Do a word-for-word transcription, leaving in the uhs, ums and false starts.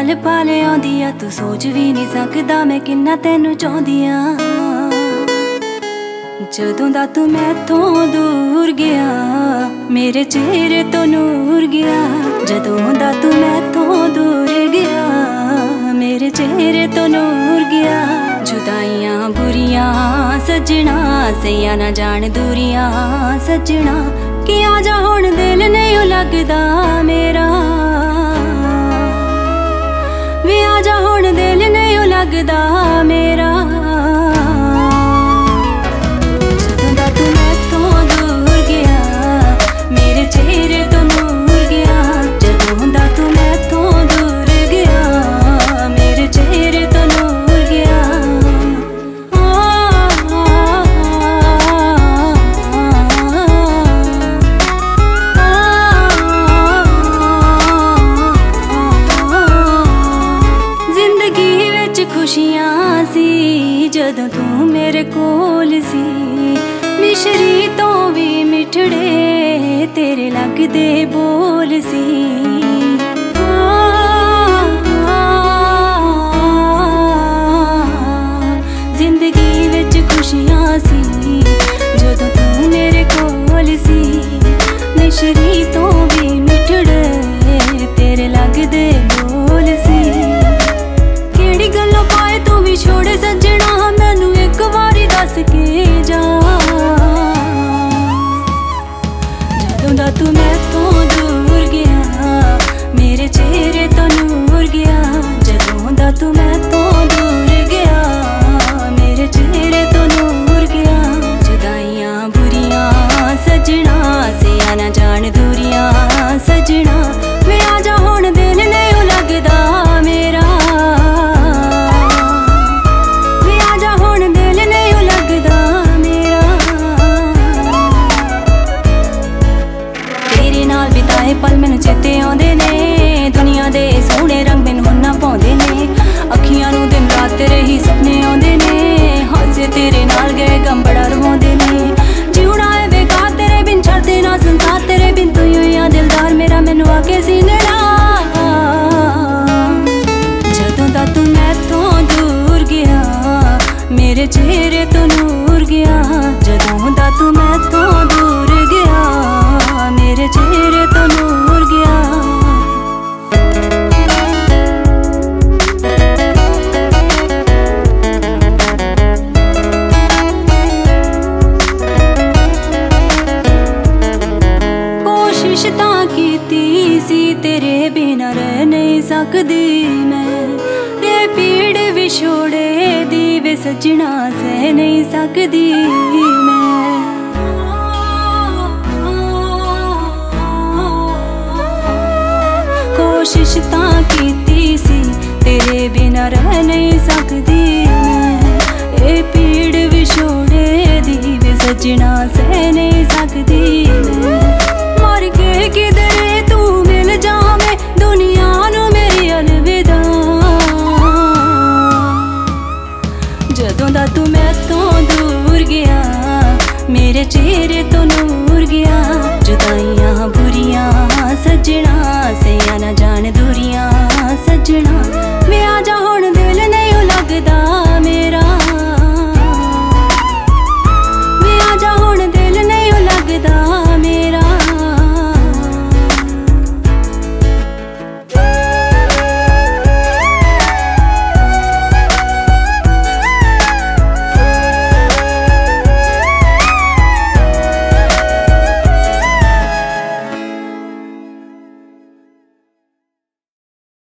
पल पल आउंदी आ तू सोच भी नहीं सकदा मैं किन्ना तैनू चाहुंदी आ। जदों दा तू मैथों दूर गया मेरे चेहरे तो नूर गया। जदों दा तू मैथों दूर गया मेरे चेहरे तो नूर गया। जुदाइयां बुरियां सजना सैया ना जान दूरियां सजना कि आजा हुण दिल नहीं लगदा मेरा वे आजा हुण दिल नहीं लगदा मेरा। जदों दा तू मैथों दूर गया मेरे चेहरे तो नूर गया। जदों दा तू मैथों दूर गया मेरे चेहरे तो नूर गया। खुशियां सी जदों तू मेरे कोल सी मिश्री तो भी मिठड़े तेरे लगदे बोल सी। जिंदगी विच खुशियां सी जदों तू मेरे कोल सी मिश्री तो भी मिठड़े तेरे लगदे बोल सी। गल्लों पाए तू भी छोड़े सजना मैनू एक बारी दस के जा। जदों दा तू मैथों दूर गया मेरे चेहरे तो नूर गया। जदों दा तू मैथों दूर गया मेरे चेहरे तो नूर गया। जुदाइयां बुरियां सजना सिया ना जान दूरियां सजना वे आजा हुण दिल नहीं लगदा मेरा पल मैनू चेते आउंदे ने दुनिया दे सोहणे रंग मैनू हुण ना पाउंदे ने। अखियां नू दिन रात तेरे ही सपने आउंदे ने हासे तेरे नाल गए गम बड़ा रवाउंदे ने। जीउणा है बेकार तेरे बिन छड्ड देना संसार तेरे बिन तू ही आ दिलदार मेरा मैनू आके सीने ला। जदों दा तू मैथों दूर गया मेरे चेहरे तो नूर गया। जदों दा तू मैथों दूर गया मेरे चेहरे तो नूर गया। कोशिश तां कीती सी तेरे बिना रह नहीं सकदी मैं। ये पीड़ विछोड़े दी वे सजना सह नहीं सकदी मैं। कोशिश तां कीती सी तेरे बिना रह नहीं सकदी मैं। ए पीड़ विछोड़े दी वे सजना सह नहीं सकदी मैं। मर के किधरे तू मिल जावे दुनिया नू